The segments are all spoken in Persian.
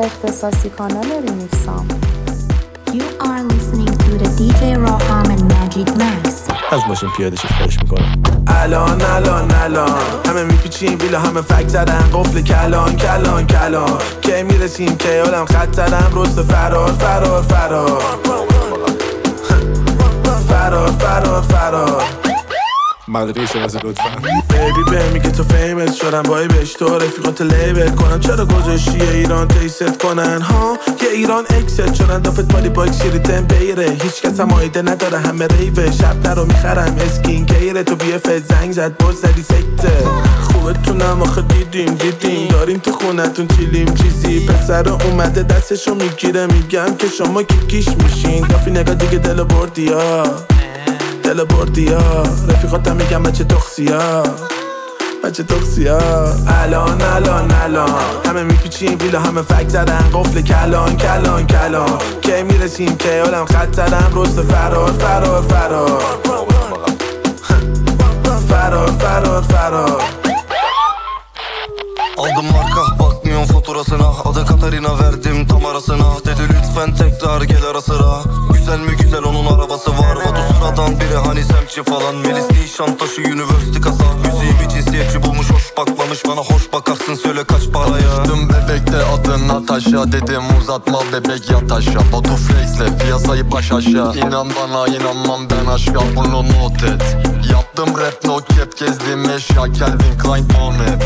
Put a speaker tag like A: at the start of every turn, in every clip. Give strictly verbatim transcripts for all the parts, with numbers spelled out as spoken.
A: اختصاصی کانال ریمیکسام.
B: You are listening to the دی جی Roham and Majid Max.
C: از ماشین پیاده شو خواهش میکنم.
D: الان الان الان همه میپیچیم ویلا همه فک زدن قفل کلان کلان کلان کی میرسیم که آدم خط زدم رست فرار فرار فرار فرار فرار فرار
C: مدرقه شناسه لطفا.
D: بیبی به میگه تو فیمت شدم بای بهش تو رفیقات لیبل کنم چرا گذاشتی ایران تیست کنن ها که ایران اکست شدن دافت مالی باکس شیریتن بیره هیچ کس هم آیده نداره همه ریوه شب نرو میخرم اسکین کیره تو بیه فت زنگ زد باز زدی سکته خوبه تونم آخه دیدیم دیدیم داریم تو خونتون چیلیم چیزی پسر اومده دستشو میگیره میگم که شما که کیش میشین دافی نگاه دیگه دل بردی ها دل بردی ها رفیقاتم میگم بچه تخصی ها بچه تخصی ها الان الان الان همه میپیچیم ویلا همه فک زدن قفل کلان کلان کلان کی میرسیم که آدم خط زدم رست فرار فرار فرار فرار فرار فرار
E: Aldım marka bakmıyorum faturasına Adı Katarina verdim tam arasına Dedi lütfen tekrar gel ara sıra Güzel mi güzel onun arabası var Batu sıradan biri hani semtçi falan Melis Nişantaşı University kasa Müziği bir cinsiyetçi bulmuş hoş bakmamış Bana hoş bakarsın söyle kaç paraya Düştüm bebekte adın Natasha Dedim uzatma bebek yat aşağı Batu flexle piyasayı baş aşağı İnan bana inanmam ben aşka bunu not et Yaptım rap no cap gezdim eşya Calvin Klein Bonnet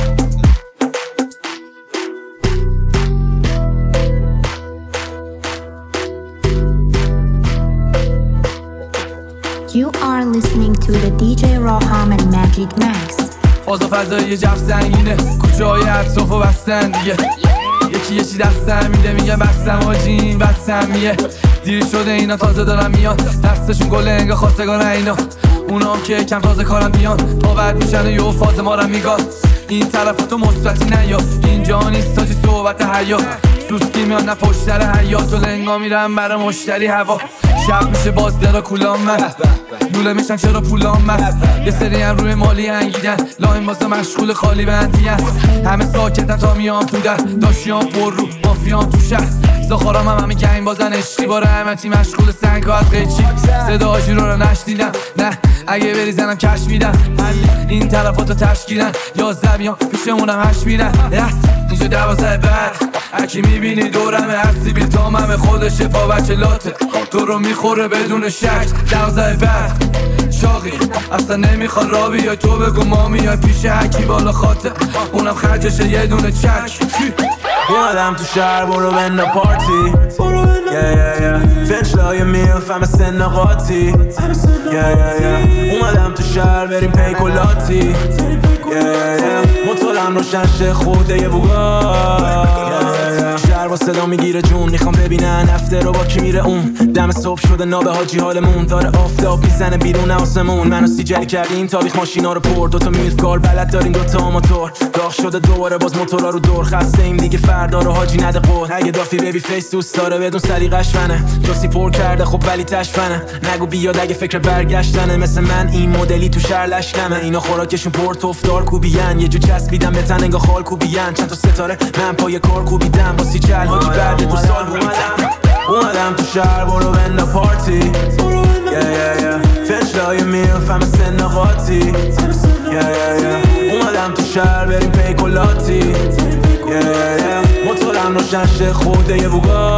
B: You are listening to the دی جی Roham and Majid Max.
F: فازا فضایی جف زنگینه کوچه های اطراف و بستن دیگه یکی یکی دستم میده میگه بستم آجین بستم میه دیر شده اینا تازه دارن میان دستشون گل انگه خواستگان اینا اونا هم که کم تازه کارم بیان تا بعد میشن یه فاز ما رو میگاد این طرف تو مثبتی نیا اینجا نیست تاجی صحبت حیا سوسکی میان نه پشتر حیات و لنگا میرم برای مشتری هوا شب میشه باز درا کولام من دوله میشن چرا پولام من یه سری هم روی مالی انگیدن لاین بازه مشغول خالی بندیان همه ساکتن تا میام تو در داشیام پر رو مافیام تو شهر زخارام هم همه گنگ بازن عشقی با رحمتی مشغول سنگ ها از قیچی صدا آجی رو رو نشدیدم نه اگه بریزنم کش میدم این طرفاتو تشکیلن یازده میام پیشمونم هش میرن اینجا دوازه بعد اکی میبینی دورمه هر سیبیل تاممه خودشه پا بچه لاته تو رو میخوره بدون شک دوازه بعد چاقی اصلا نمیخواد را بیای تو بگو ما میای پیش حکی بالا خاطر اونم خرجشه یه دونه چک
D: اومدم تو شهر برو بنده پارتی فنچ لای میلف همه سن قاطی اومدم تو شهر بریم پیکولاتی موتورم روشن شه خوده یه بوگا شهر با صدا میگیره جون میخوام ببینن هفته رو با کی میره اون دم صبح شده نابه حاجی حالمون داره آفتاب میزنه بیرون آسمون منو سیجل کردیم تاریخ ماشینا رو پر دوتا میلف کار بلد داریم دوتا آماتور داغ شده دوباره باز موتورا رو دور خسته ایم دیگه فردا رو حاجی نده قول اگه دافی بیبی فیس دوست داره بدون سلیقش فنه جوسی پر کرده خب ولی تشفنه نگو بیاد اگه فکر برگشتنه مثل من این مدلی تو شهر لشکمه اینا خوراکشون پر توفدار کوبیان یه جو چسبیدم به تن انگار خال کوبیان چند تا ستاره من پای کار کوبیدم با سیجل حاجی بعد دو سال اومدم اومدم تو شهر برو بنده پارتی فنچ لای میلف همه سن قاطی اومدم تو شهر بریم پیکولاتی موتورم روشن شه خوده یه بوگا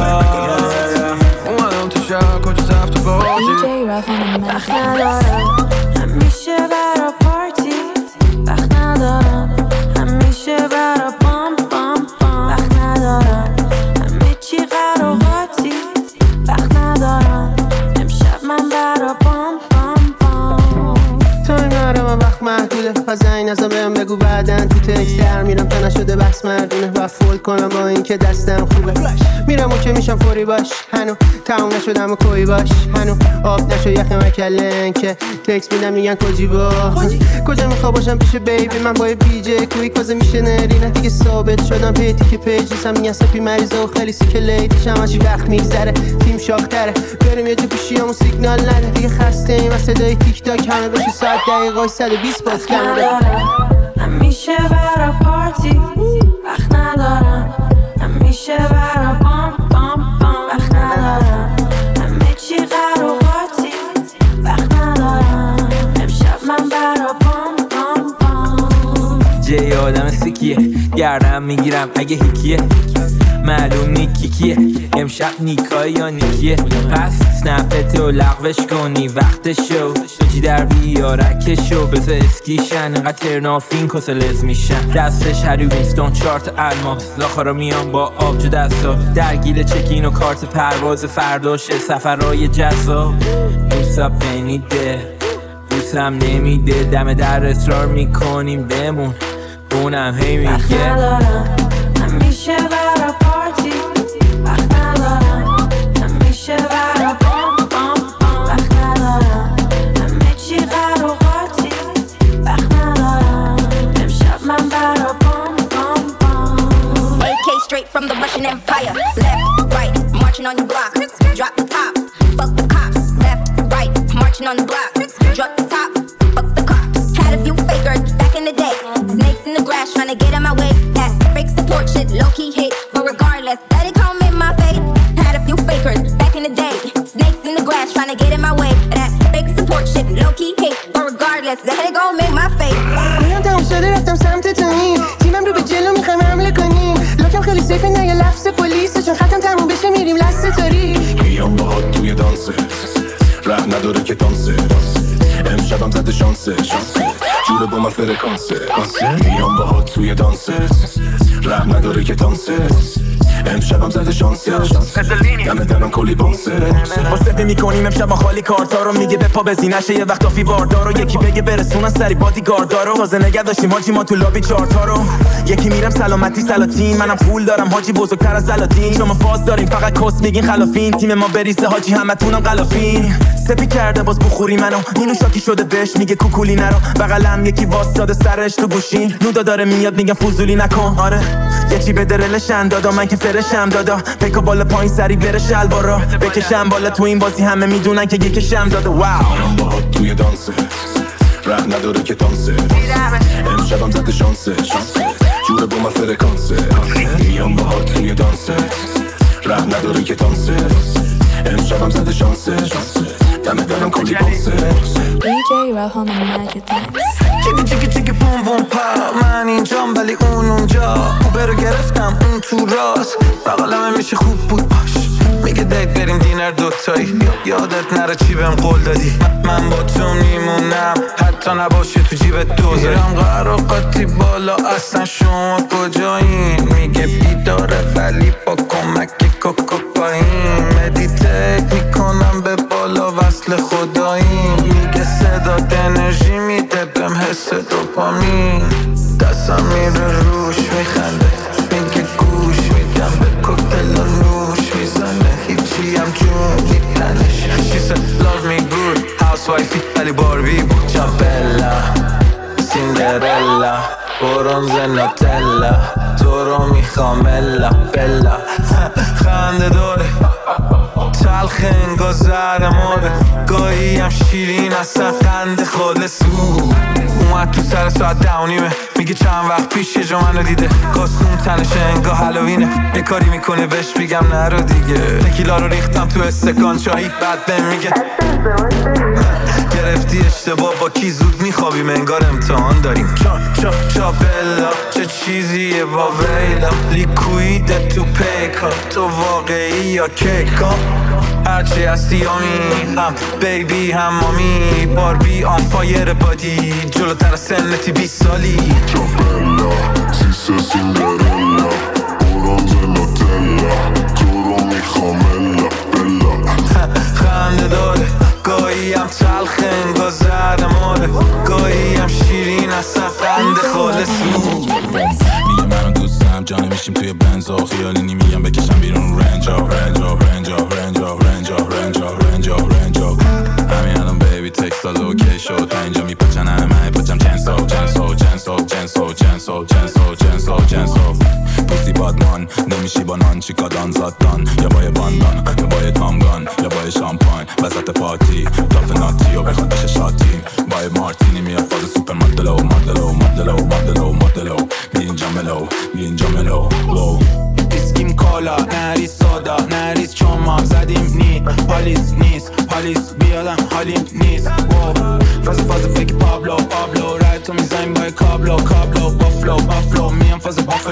F: اومدم تو شهر کجا زفت و بازی
A: دی جی Roham and
G: وقت
A: Majid Max.
G: ندارم همیشه برا پارتی وقت ندارم همیشه برا بام بام بام وقت ندارم همه چی قراقاتی وقت ندارم امشب من برا بام بام بام
H: تو نرم من وقت محدوده پس زنگ نزن بهم بگو بعدن تو تکس در میرم تا نشده بس مردونه و فول کنم با این که دستم خوبه میرم و که میشم فوری باش هنو تموم نشدم و کوی باش هنو آب نشو یخ مکلن که تکس میدم میگن کجی با کجا میخوا باشم پیش بیبی من با بی جی کوی کازه میشه نری نه دیگه ثابت شدم پیتی که پیجیسم میگن سپی مریضه و خیلی سی که لیدیش هم هرچی وقت میگذره تیم شاختره بریم یه جو پیشیامون سیگنال نده دیگه خسته ایم و صدای تیک تاک همه بشه ساعت دقیقای صد و بیست باز کنه
G: همیشه برا پارتی وقت ندارم همیشه
I: گیرم میگیرم اگه هیکیه معلوم نیکی کیه امشب نیکایی یا نیکیه پس سنپت و لغوش کنی وقتشو بجی در بیارکشو بزا اسکیشن اینقدر ترنافین کسلز میشن دستش هری وینستون چارت الماس لاخارا میان با آبجو دستا درگیر چکین و کارت پرواز فرداشه سفرهای جذاب دوستم نمیده دوستم نمیده دم در اصرار میکنیم بمون اونم هی میگه
G: وقت ندارم همیشه برا پارتی وقت ندارم همیشه برا بام بام بام وقت ندارم همه چی قراقاتی وقت ندارم امشب من برا بام بام بام
J: A K straight from the Russian Empire. Left, right, marching on your block. Drop the top, fuck the cops. Left, right, marching on the block. Drop the top, fuck the cops. Had a few fakers back in the day. Snakes in the grass trying to get in my way. That fake support shit low-key hit. But regardless, let it come in my face. Had a few fakers back in the day. Snakes in the grass trying to get in my way. That fake support shit low-key hit. But regardless, let it go in my face.
H: میام تموم شده رفتم سمت تنین تیمم رو به جلو میخوایم حمله کنیم لاکم خیلی سیفه نه یه لفظ پلیسه چون ختم تموم بشه میریم لسته تاریک
C: میام باهات توی دانسه ره نداره که دانسه امشبم زده شانسه شانسه جوره با من فرکانسه میام باهات توی دانسه ره نداره که دانسه امشبم زده شانسه دم درم کلی بانسه
D: واسه میکنیم امشب ما خالی کارتا رو میگه به پا بزینشه یه وقت آفی باردار رو یکی بگه برسونن سری بادی گاردار رو تازه نگه داشتیم حاجی ما تو لابی چارتا رو یکی میرم سلامتی سلاطین منم پول دارم حاجی بزرگتر از زلاتین شما فاز داریم فقط کس میگین خلافین تیم ما بریسه حاجی همتونم غلافین سپی کرده باز بخوری منو اینو شاکی شده بهش میگه کوکولی نرو بغلم یکی واسطاده سرش تو گوشین نودا داره میاد میگم فوزولی نکن آره یه چی به درلشن دادا من که فرشم دادا پیکو بالا پایین سری بره شلوارا بکشم بالا تو این بازی همه میدونن که یکشم داده واو
C: میام باهات توی دانسه ره نداره که دانسه امشبم زده شانسه شانسه جوره با من فرکانسه میام باهات توی دانسه ره نداره که دانسه امشبم زده شانسه شانسه دم درم کلی بانسه
A: دی جی Raham and Magic Mix.
E: چیکی چیکی چیکی بوم بوم پا من اینجام ولی اون اونجا اوبر رو گرفتم اون تو راست بقالمه میشه خوب بود باش میگه دیت بریم دینر دوتایی یادت نره چی بهم قول دادی من با تو میمونم حتی نباشه تو جیبت دوزاری میرم قراقاتی بالا اصلا شما کجایین میگه بیداره ولی با کمک کوکوکاین مدیتیت میکنم به بالا وصل خداییم میگه صدات انرژی میده بهم حس دوپامین دستم میره روش میخنده میگه گوش میدم به کوکتل و نوش میزنه هیچی هم جون میدنش She said love me good housewifey ولی باربی بود چاپلا سیندرلا برونز ناتلا تو رو میخوام الا بلا خنده داره تلخ انگار زهر ماره گاهی هم شیرین اصلا قند خالصو اومد تو سر ساعت دونیمه میگه چند وقت پیش یه جا منو دیده کاستون تنشه انگاه هالوینه یه کاری میکنه بهش بگم نرو دیگه تکیلا رو ریختم تو استکان چایی بعد بهم میگه گرفتی اشتباه با کی زود میخوابیم انگار امتحان داریم چا چا چا بلا چه چیزیه واویلا لیکویده تو پیکا تو واقعی یا کیکا هرچی هستی یامی هم بیبی هم مامی باربی آن فایر بادی جلوتر سنتی بیست سالی
K: چاپلا سیسه سیندرلا برونز ناتلا تو رو میخوام الا بلا
E: خنده داره گاهی هم تلخ انگار زهر ماره گاهی هم شیرین اصلا قند خالصو
L: میگه منو دوستم جانه میشیم توی بنزا خیالی نمیگم بکشم بیرون رنجا رنجا رنجا رنجا رنجا رنجا رنجا رنجا همین الان بیبی تکست داد اوکی شد تا اینجا میپچن همه پچم جنسو جنسو جنسو جنسو جنسو جنسو جنسو جنسو پوستی بادمان نمیشی با نان چیکا دان زادان یا با یه باندان یا با یه تامگان یا با یه شامپاین وسط پارتی تاف ناتی و بخواد بشه شاتی با یه مارتینی میاد فاز سوپر مدلو مدلو مدلو مدلو مدلو بی اینجا ملو بی اینجا ملو لو
F: اسکیم کالا نریز سادا نریز چون ما زدیم نی پالیس نیست پالیس بیادم حالیم نیست فاز فاز فکر پابلو پابلو رای تو میزنیم با کابلو کابلو بافلو بافلو میام فاز بافلو تو رو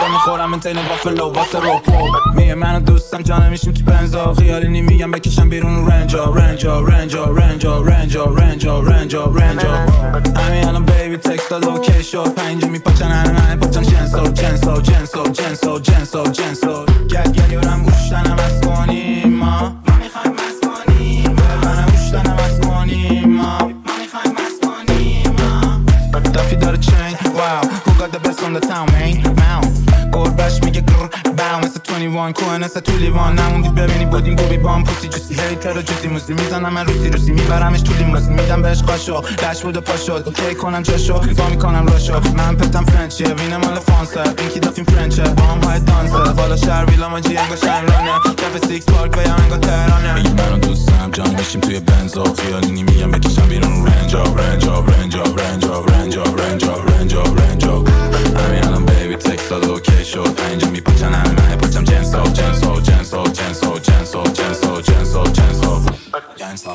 L: میخورم من تین وافلو واسه روپو میه منو دوستم جانه میشیم تو بنزا خیالی نمیگم بکشم بیرون رنجا رنجا رنجا رنجا رنجا رنجا رنجا رنجا همین الان بیبی تکست داد اوکی شد پنجی میپاچن هر نه پاچن جنسو جنسو جنسو جنسو جنسو جنسو گل گل یارم گوشتنم از کنیم ما ما میخوایم از کنیم منم گوشتنم از کنیم ما ما میخوایم از کنیم ما دافی داره چین واو who got the best on the town man mound گربش میگه گر باو مثل بیست و یک کوه مثل تو لیوان نموندی ببینی بودیم گوبی بام پوسی جوسی هیتر و جوسی موسی میزنم من روسی روسی میبرمش تو لیموسی میدم بهش قاشو لش بود و پا شد اوکی کنم جاشو با میکنم راشو من پتم فرنچیه وینه مال فانسه اینکی دافیم فرنچه با هم های دانسه بالا شهر ویلا ما جی انگا شمرانه کف سیکس پارک بیم انگا تهرانه میگی منو دوستم جان میشیم توی بنزا خیالی نمیگم بکشم بیرون رنجا رنجا رنجا رنجا رنجا رنجا رنجا رنجا همین الان بیبی تکست داد اوکی شد پنجا میپاچن همه پاچم جنسو جنسو جنسو جنسو جنسو جنسو جنسو جنسو جنسو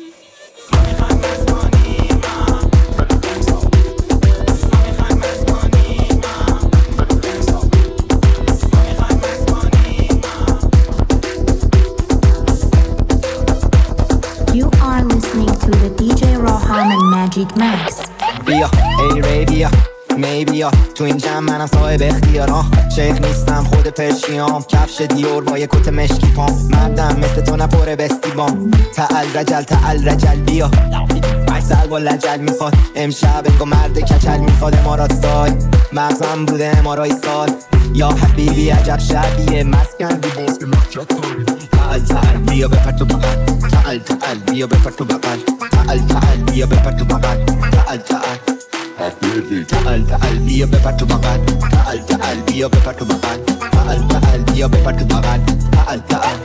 B: You are listening to the دی جی Roham and Magic Max.
M: بیا ای ری بیا می بیا تو این جمع منم صاحب اختیارم شیخ نیستم خود پرشیام کفش دیور با یک کت مشکی پام مردم مثل تو نپره بستیبام تعال رجل تعال رجل بیا سر با لجل میخواد امشب انگو مرد کچل میخواد امارات سال مغزم بوده امارای سال یا حبیبی عجب شبیه مسکن بی باز که لحجت داری تعال تعال بیا بپر تو بغل تعال تعال بیا بپر تو بغل تعال تعال بیا بپر تو بغل تعال تعال تعال تعال بیا بپر تو بغل تعال تعال بیا بپر تو بغل تعال تعال بیا بپر تو بغل تعال تعال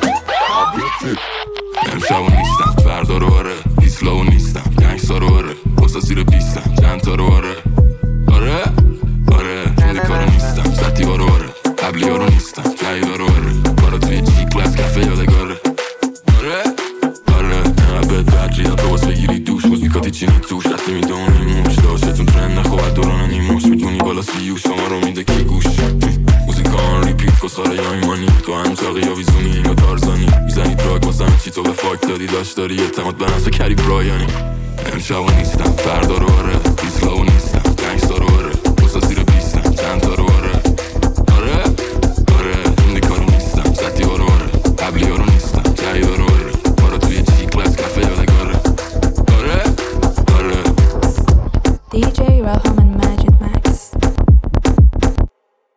K: امشب نیستم فردا رو آره ایسلاو نیستم گنگستا رو آره باسا زیر بیستم چند تا رو آره آره آره جوندی کارو نیستم سطی ها رو آره قبلی ها رو نیستم جایی ها رو آره کارا توی جی کلاس کفه یادگاره آره آره نقبت بدری هم تو باز بگیری دوش موزیکاتی چینی توش حتی میدونی موش داشتتون ترند نخواد دوران نیموش میتونی بالا سیو شما رو میده کی گوش موزیکان ریپیت کساره یا ایمانی تو هم چاقی یا ویزونی اینگا تارزانی میزنی دراگ واسم چی تو به فاک دادی داشت داری اعتماد به نفس کری برایانی امشب نیستم فردا رو آره ایسلاو نیستم گنگستا رو آره باسا زیر بیستم چند تا رو آره آره آره جوندی کارو نیستم سطی ها رو آره قبلی ها رو نیستم جایی ها رو آره کارا توی جی کلاس کفه یادگاره آره آره
A: دی جی Roham and Magic